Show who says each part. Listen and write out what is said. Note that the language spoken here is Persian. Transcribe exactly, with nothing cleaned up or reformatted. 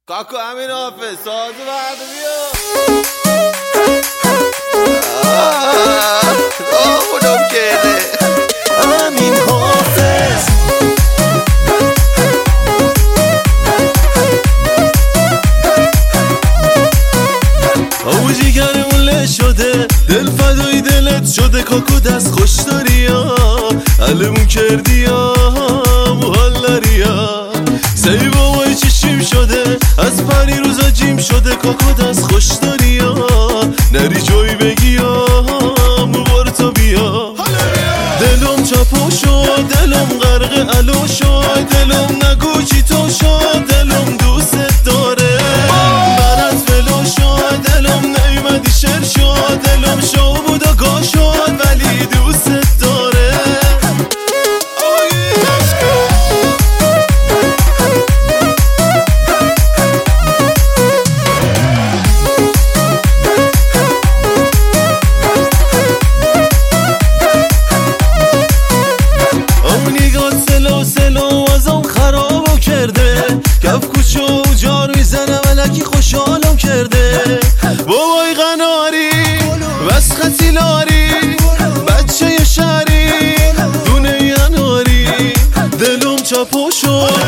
Speaker 1: کاکو امین حافظ سازو برده بیا آه خودم کرده امین حافظ او جیگرمون له شده دل فدای دلت شده کاکو دست خوش داری یا علمون کردی یا محلری یا سی بابای چشیم شده از پری روزا جیم شده کاکو دست خوش داری یا نری جایی بگی یا مبارتا بیا دلم چپا شد دلم غرق علو شد دلم نگو چی تو شد دلم دوست داره برات فلو شد دلم نیمدی شر شد دلم شو بود و گا شد ولی دوست داره کف کوچو جار میزنه ولکی خوشحالم کرده بابای قناری بس خطی لاری بچه شهری دونه یناری دلم چپا شد